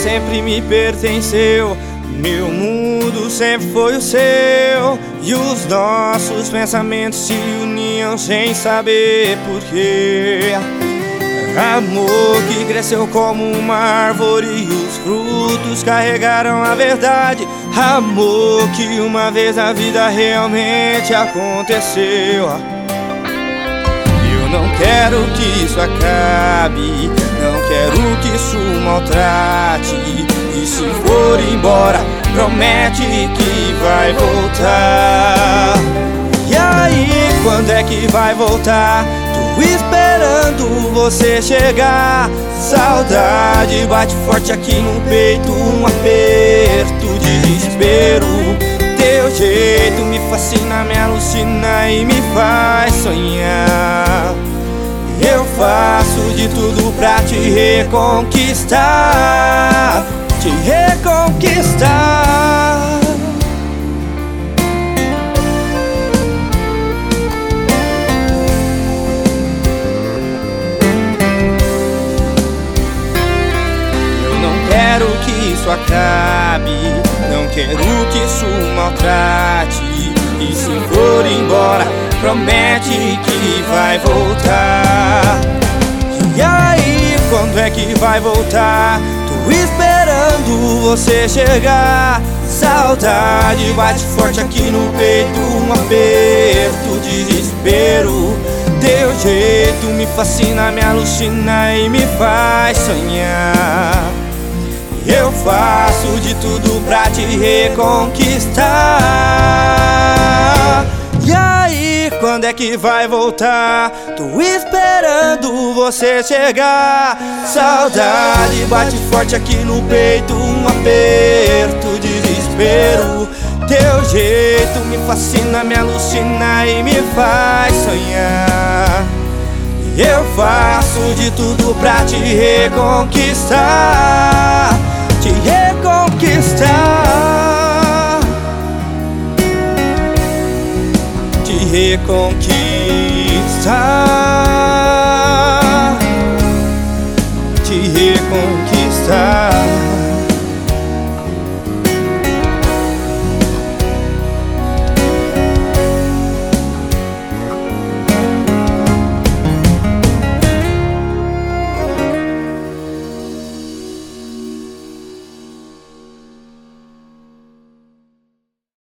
sempre me pertenceu. Meu mundo sempre foi o seu, e os nossos pensamentos se uniam sem saber porquê. Amor que cresceu como uma árvore e os frutos carregaram a verdade. Amor que uma vez a vida realmente aconteceu. Eu não quero que isso acabe, não quero que isso maltrate. E se for embora, promete que vai voltar. E aí, quando é que vai voltar? Tô esperando você chegar. Saudade bate forte aqui no peito, um aperto de desespero. Teu jeito me fascina, me alucina e me faz sonhar. Eu faço de tudo pra te reconquistar, te reconquistar. Eu não quero que isso acabe, não quero que isso maltrate. E se for embora, promete que vai voltar. E aí, quando é que vai voltar? Tô esperando você chegar. Saudade bate forte aqui no peito, um aperto de desespero. Teu jeito me fascina, me alucina e me faz sonhar. Eu faço de tudo pra te reconquistar. E aí, quando é que vai voltar? Tô esperando você chegar. Saudade bate forte aqui no peito, um aperto de desespero. Teu jeito me fascina, me alucina e me faz sonhar. Eu faço de tudo pra te reconquistar, te reconquistar, te reconquistar, te reconquistar.